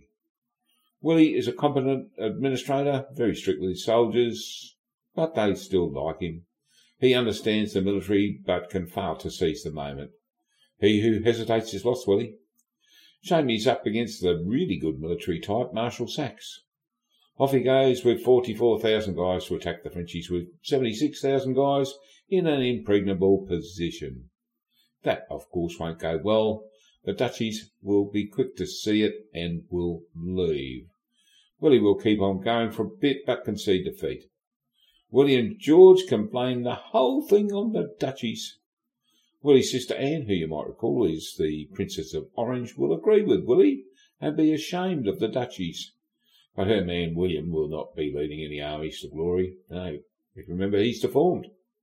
Willie is a competent administrator, very strict with his soldiers, but they still like him. He understands the military, but can fail to seize the moment. He who hesitates is lost, Willie. Shame he's up against the really good military type, Marshal Saxe. Off he goes with forty-four thousand guys to attack the Frenchies, with seventy-six thousand guys in an impregnable position. That, of course, won't go well. The Dutchies will be quick to see it and will leave. Willie will keep on going for a bit but concede defeat. Willie and George can blame the whole thing on the Dutchies. Willie's sister Anne, who you might recall is the Princess of Orange, will agree with Willie and be ashamed of the Dutchies. But her man William will not be leading any armies to glory. No, if you remember, he's deformed.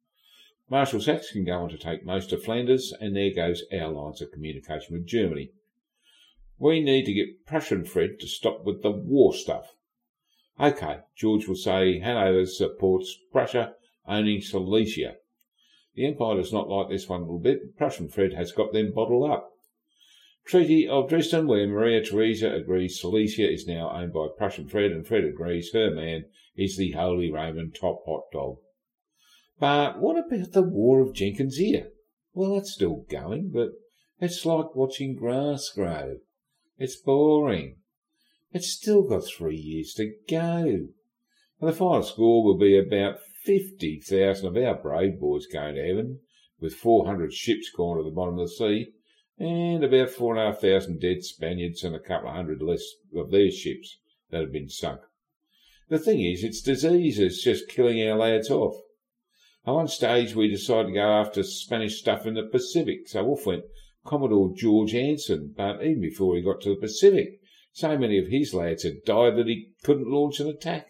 Marshal Saxe can go on to take most of Flanders, and there goes our lines of communication with Germany. We need to get Prussian Fred to stop with the war stuff. OK, George will say Hanover supports Prussia owning Silesia. The Empire does not like this one little bit. Prussian Fred has got them bottled up. Treaty of Dresden, where Maria Theresa agrees Silesia is now owned by Prussian Fred, and Fred agrees her man is the Holy Roman top hot dog. But what about the War of Jenkins' Ear? Well, that's still going, but it's like watching grass grow. It's boring. It's still got three years to go. And the final score will be about fifty thousand of our brave boys going to heaven, with four hundred ships gone to the bottom of the sea, and about four and a half thousand dead Spaniards and a couple of hundred less of their ships that have been sunk. The thing is, it's disease that's just killing our lads off. At one stage we decided to go after Spanish stuff in the Pacific, so off went Commodore George Anson, but even before he got to the Pacific, so many of his lads had died that he couldn't launch an attack.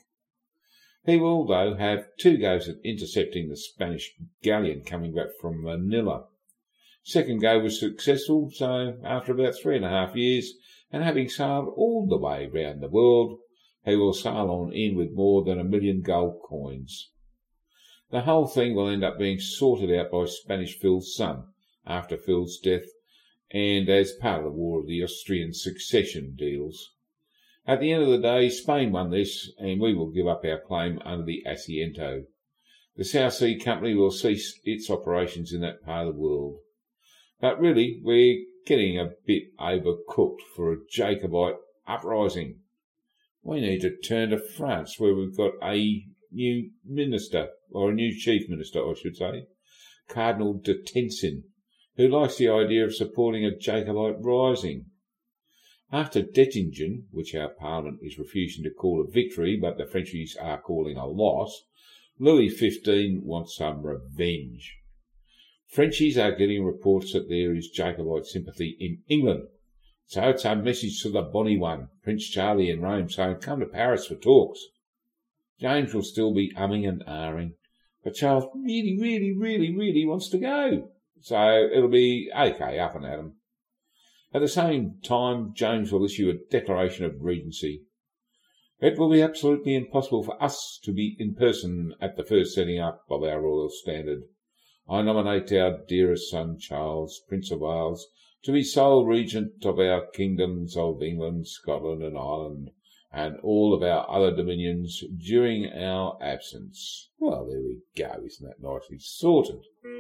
He will, though, have two goes at intercepting the Spanish galleon coming back from Manila. Second go was successful, so after about three and a half years, and having sailed all the way round the world, he will sail on in with more than a million gold coins. The whole thing will end up being sorted out by Spanish Phil's son, after Phil's death, and as part of the War of the Austrian Succession deals. At the end of the day, Spain won this, and we will give up our claim under the Asiento. The South Sea Company will cease its operations in that part of the world. But really, we're getting a bit overcooked for a Jacobite uprising. We need to turn to France, where we've got a new minister, or a new chief minister, I should say, Cardinal de Tencin, who likes the idea of supporting a Jacobite rising. After Dettingen, which our Parliament is refusing to call a victory, but the Frenchies are calling a loss, Louis the fifteenth wants some revenge. Frenchies are getting reports that there is Jacobite sympathy in England, so it's a message to the bonny one, Prince Charlie in Rome, saying come to Paris for talks. James will still be umming and ahhing, but Charles really, really, really, really wants to go, so it'll be okay up and at him. At the same time, James will issue a declaration of regency. It will be absolutely impossible for us to be in person at the first setting up of our royal standard. I nominate our dearest son Charles, Prince of Wales, to be sole regent of our kingdoms of England, Scotland and Ireland, and all of our other dominions during our absence. Well, there we go. Isn't that nicely sorted?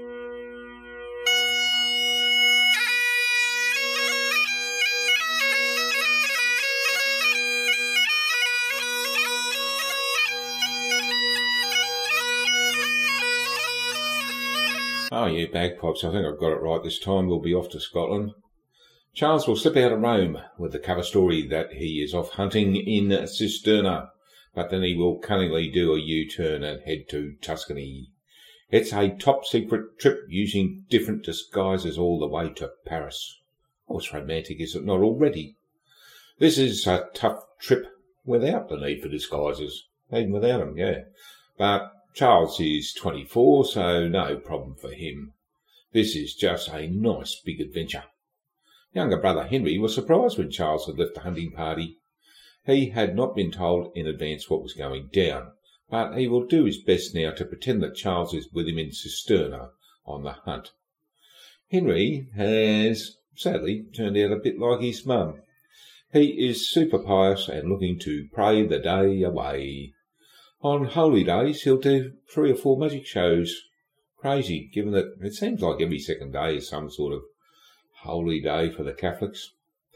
Oh, yeah, bagpipes. I think I've got it right this time. We'll be off to Scotland. Charles will slip out of Rome with the cover story that he is off hunting in Cisterna, but then he will cunningly do a U-turn and head to Tuscany. It's a top-secret trip using different disguises all the way to Paris. Oh, it's romantic, is it not already? This is a tough trip without the need for disguises. Even without them, yeah. But Charles is twenty-four, so no problem for him. This is just a nice big adventure. Younger brother Henry was surprised when Charles had left the hunting party. He had not been told in advance what was going down, but he will do his best now to pretend that Charles is with him in Cisterna on the hunt. Henry has, sadly, turned out a bit like his mum. He is super pious and looking to pray the day away. On holy days, he'll do three or four magic shows. Crazy, given that it seems like every second day is some sort of holy day for the Catholics.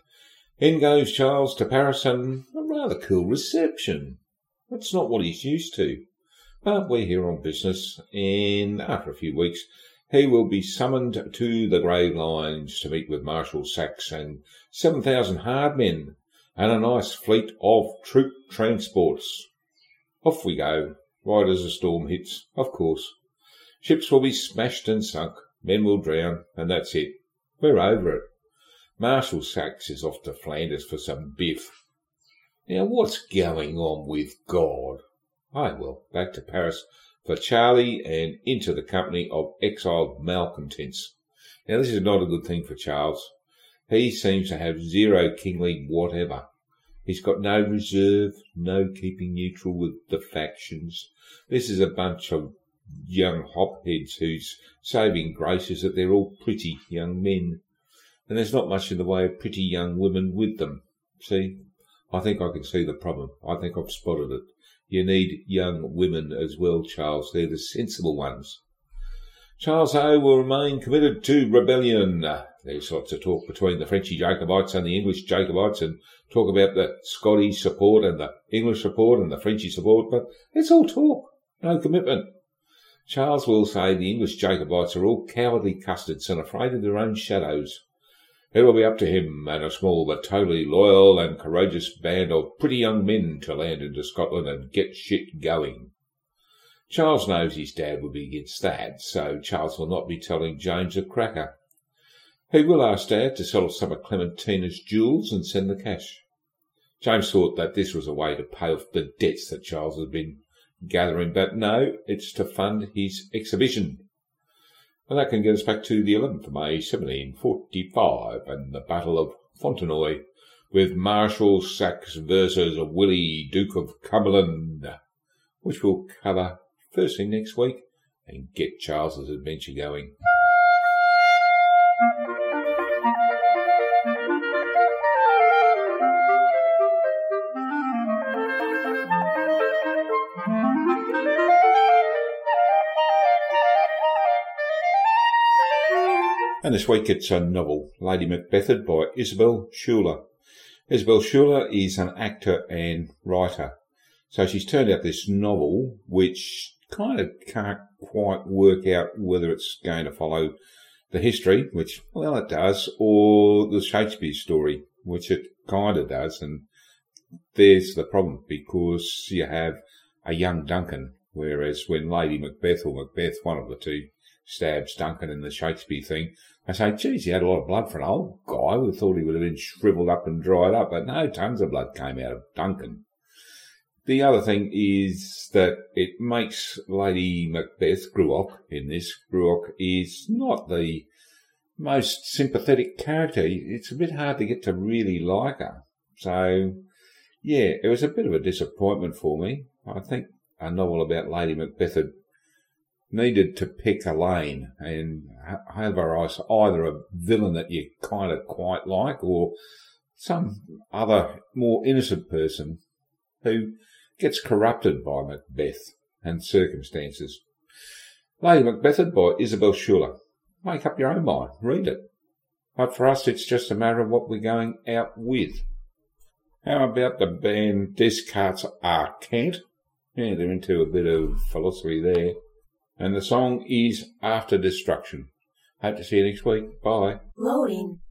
In goes Charles to Paris and a rather cool reception. It's not what he's used to. But we're here on business, and after a few weeks, he will be summoned to the Grave Lines to meet with Marshal Saxe and seven thousand hard men and a nice fleet of troop transports. Off we go, right as the storm hits, of course. Ships will be smashed and sunk, men will drown, and that's it. We're over it. Marshal Saxe is off to Flanders for some biff. Now, what's going on with God? Oh, well, back to Paris for Charlie and into the company of exiled malcontents. Now, this is not a good thing for Charles. He seems to have zero kingly whatever. He's got no reserve, no keeping neutral with the factions. This is a bunch of young hopheads whose saving grace is that they're all pretty young men, and there's not much in the way of pretty young women with them. See, I think I can see the problem. I think I've spotted it. You need young women as well, Charles. They're the sensible ones. Charles O will remain committed to rebellion. There's lots of talk between the Frenchy Jacobites and the English Jacobites, and talk about the Scottish support and the English support and the Frenchy support, but it's all talk, no commitment. Charles will say the English Jacobites are all cowardly custards and afraid of their own shadows. It will be up to him and a small but totally loyal and courageous band of pretty young men to land into Scotland and get shit going. Charles knows his dad would be against that, so Charles will not be telling James a cracker. He will ask Dad to sell some of Clementina's jewels and send the cash. James thought that this was a way to pay off the debts that Charles had been gathering, but no, it's to fund his exhibition. And that can get us back to the eleventh of May, seventeen forty-five, and the Battle of Fontenoy, with Marshal Saxe versus Willie, Duke of Cumberland, which we'll cover first thing next week and get Charles's adventure going. And this week it's a novel, Lady Macbethed by Isabel Schuller. Isabel Schuller is an actor and writer. So she's turned out this novel which kind of can't quite work out whether it's going to follow the history, which, well, it does, or the Shakespeare story, which it kind of does. And there's the problem, because you have a young Duncan, whereas when Lady Macbeth or Macbeth, one of the two, stabs Duncan in the Shakespeare thing, I say, geez, he had a lot of blood for an old guy. We thought he would have been shriveled up and dried up, but no, tons of blood came out of Duncan. The other thing is that it makes Lady Macbeth, Gruach, in this, Gruach is not the most sympathetic character. It's a bit hard to get to really like her. So, yeah, it was a bit of a disappointment for me. I think a novel about Lady Macbeth needed to pick a lane and have her as either a villain that you kind of quite like or some other more innocent person who gets corrupted by Macbeth and circumstances. Lady Macbethed by Isabel Schuller. Make up your own mind. Read it. But for us, it's just a matter of what we're going out with. How about the band Descartes Arcant? Yeah, they're into a bit of philosophy there. And the song is After Destruction. Hope to see you next week. Bye. Loading.